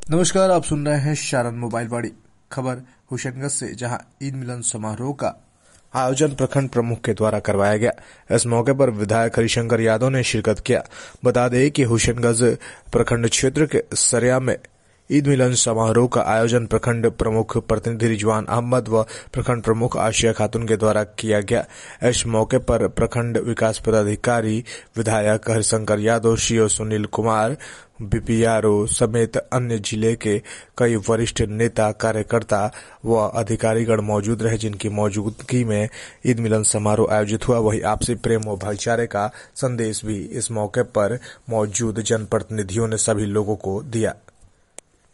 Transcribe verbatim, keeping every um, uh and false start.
नमस्कार, आप सुन रहे हैं शारन मोबाइल वाड़ी। खबर हुसैनगंज से, जहां ईद मिलन समारोह का आयोजन प्रखंड प्रमुख के द्वारा करवाया गया। इस मौके पर विधायक हरिशंकर यादव ने शिरकत किया। बता दें कि हुसैनगंज प्रखंड क्षेत्र के सरिया में ईद मिलन समारोह का आयोजन प्रखंड प्रमुख प्रतिनिधि रिजवान अहमद व प्रखंड प्रमुख आशिया खातून के द्वारा किया गया। इस मौके पर प्रखंड विकास पदाधिकारी विधायक हरिशंकर यादव, सीओ सुनील कुमार, बीपीआरओ समेत अन्य जिले के कई वरिष्ठ नेता, कार्यकर्ता व अधिकारीगण मौजूद रहे, जिनकी मौजूदगी में ईद मिलन समारोह आयोजित हुआ। वहीं आपसी प्रेम व भाईचारे का संदेश भी इस मौके पर मौजूद जनप्रतिनिधियों ने सभी लोगों को दिया।